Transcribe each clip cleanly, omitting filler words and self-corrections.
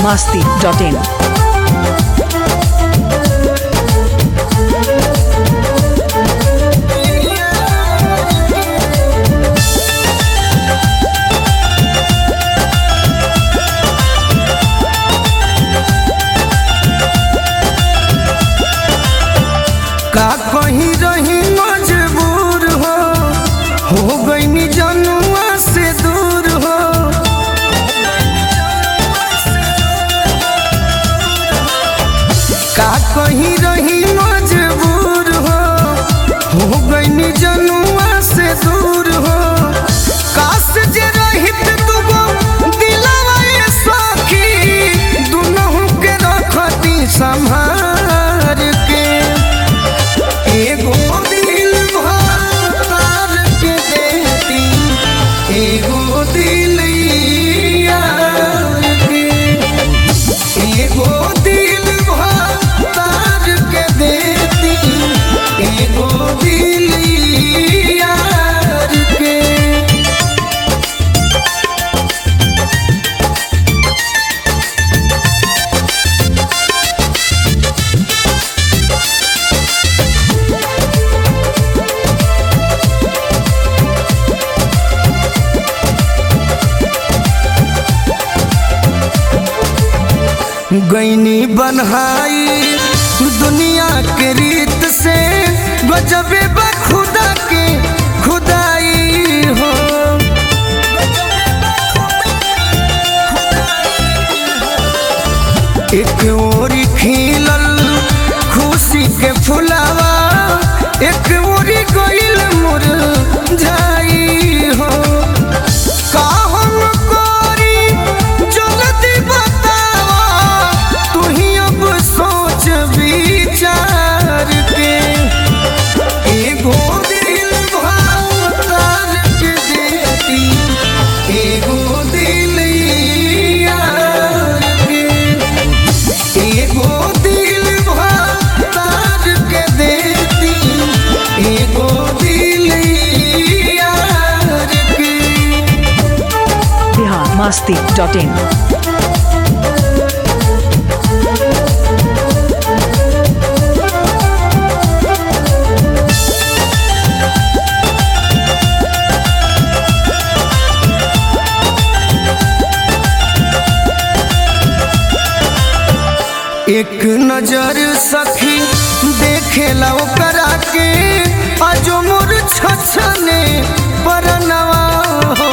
biharmasti.in का कहीं रही मजबूर हो गई जनुआ से दूर हो। का कहीं रही मजबूर हो गई जनुआ से दूर हो। काश जे रहित दुगो दिलवा ये सखी दुनहु के रखती संभार के। एगो दिल भर के देती एगो दिल यार के। एगो दिल भर के देती एगो दिल यार के। गईनी बनहाई दुनिया के रीत से गजबे बा खुदा के खुदाई हो। एक ओरी खिलल खुशी के फुलावा एक ओरी गइल मुरझाई हो। का हम करी जल्दी बतावा तू ही अब सोच विचार के। एगो दिल भर के देती एगो दिल यार के। एगो दिल भर के देती एगो दिल यार के। biharmasti.in एक नजर सखी देखेला ओकरा के अजो मोर छछने परनवा हो।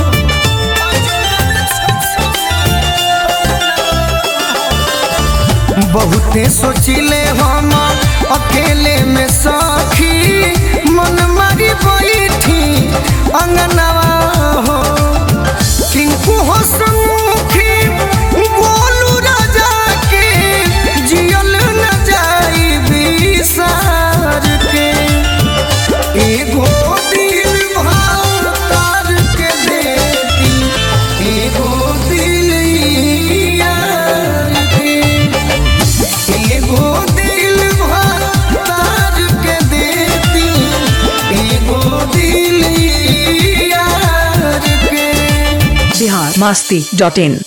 बहुते सोचिले हम अकेले में सखी मन मारी बैठी अंगनवा हो। टिंकू हो समुखी बोलू राजा के जियल न जाई विसार के। एगो दिल भर के देती एगो दिल यार के। एगो दिल भर के देती एगो दिल यार के। biharmasti.in